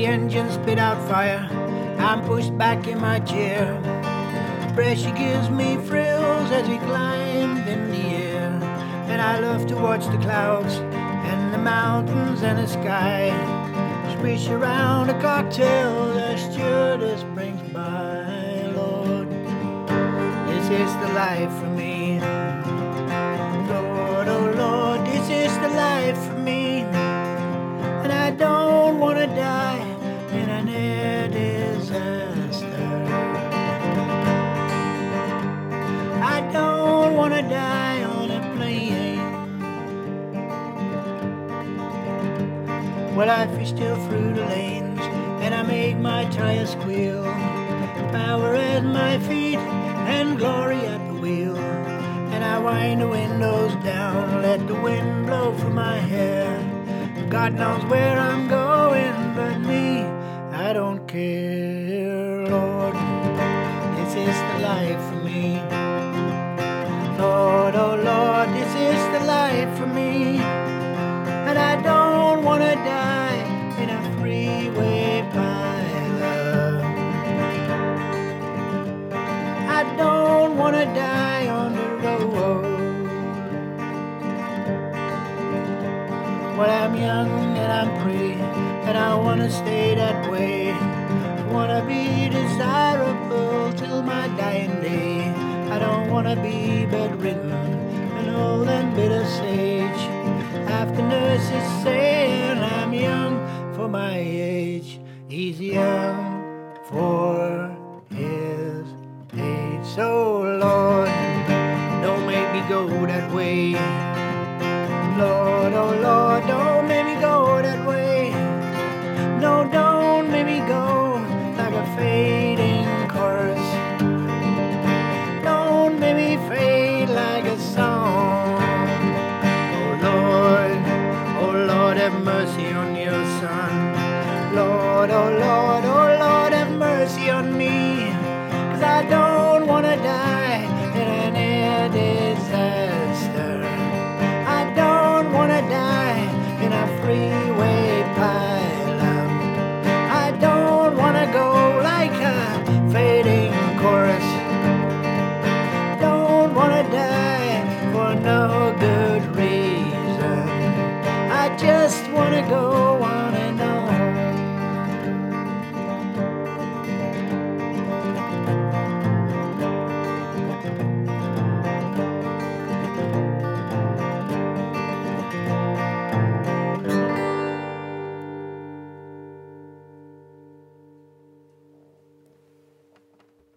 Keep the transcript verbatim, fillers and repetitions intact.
the engine spit out fire, I'm pushed back in my chair. Pressure gives me thrills as we climb in the air. And I love to watch the clouds and the mountains and the sky. Swish around a cocktail the stewardess brings by. Lord, this is the life for me. Lord, oh Lord, this is the life for me. And I don't want to die in a near disaster. I don't want to die on a plane. Well, I fish still through the lanes, and I make my tires squeal. Power at my feet and glory at the wheel. And I wind the windows down, let the wind blow through my hair. God knows where I'm going, but me, I don't care. Lord, this is the life for me. Lord, oh Lord, this is the life for me. And I don't want to die in a freeway pileup. I don't want to die on the road. Well, I'm young and I'm free, and I want to stay that way. I want to be desirable till my dying day. I don't want to be bedridden, an old and bitter sage. After nurses saying I'm young for my age, he's young for